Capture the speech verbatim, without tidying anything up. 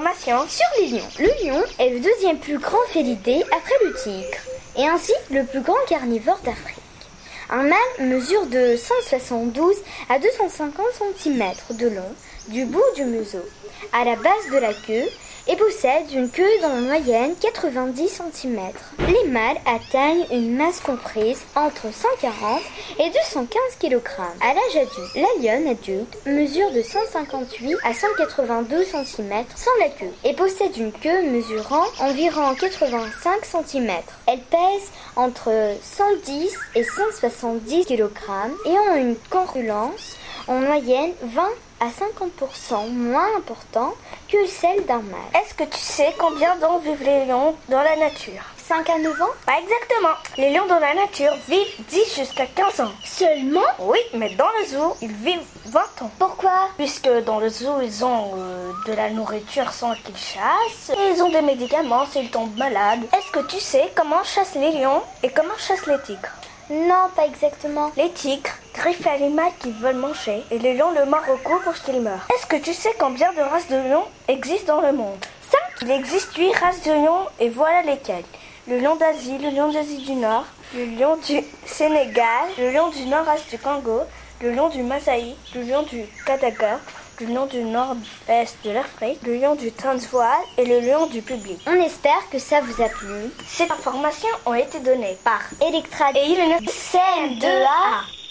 informations sur les lions. Le lion est le deuxième plus grand félidé après le tigre, et ainsi le plus grand carnivore d'Afrique. Un mâle mesure de cent soixante-douze à deux cent cinquante centimètres de long du bout du museau à la base de la queue et possède une queue en moyenne quatre-vingt-dix centimètres. Les mâles atteignent une masse comprise entre cent quarante et deux cent quinze kilogrammes. À l'âge adulte, la lionne adulte mesure de cent cinquante-huit à cent quatre-vingt-deux centimètres sans la queue et possède une queue mesurant environ quatre-vingt-cinq centimètres. Elle pèse entre cent dix et cent soixante-dix kilogrammes et ont une corpulence en moyenne vingt à cinquante pour cent moins important que celle d'un mâle. Est-ce que tu sais combien d'ans vivent les lions dans la nature? cinq à neuf ans? Pas exactement. Les lions dans la nature vivent dix jusqu'à quinze ans. Seulement? Oui, mais dans le zoo, ils vivent vingt ans. Pourquoi? Puisque dans le zoo, ils ont euh, de la nourriture sans qu'ils chassent, et ils ont des médicaments s'ils tombent malades. Est-ce que tu sais comment chassent les lions et comment chassent les tigres? Non, pas exactement. Les tigres griffent l'animal qu'ils veulent manger et les lions le mordent au cou pour qu'il meure. Est-ce que tu sais combien de races de lions existent dans le monde? Cinq. Il existe huit races de lions et voilà lesquelles. Le lion d'Asie, le lion d'Asie du Nord, le lion du Sénégal, le lion du nord-est du Congo, le lion du Masaï, le lion du Madagascar, le lion du nord-est de l'Afrique, le lion du Transvaal et le lion du public. On espère que ça vous a plu. Ces informations ont été données par Electra et il C M deux A.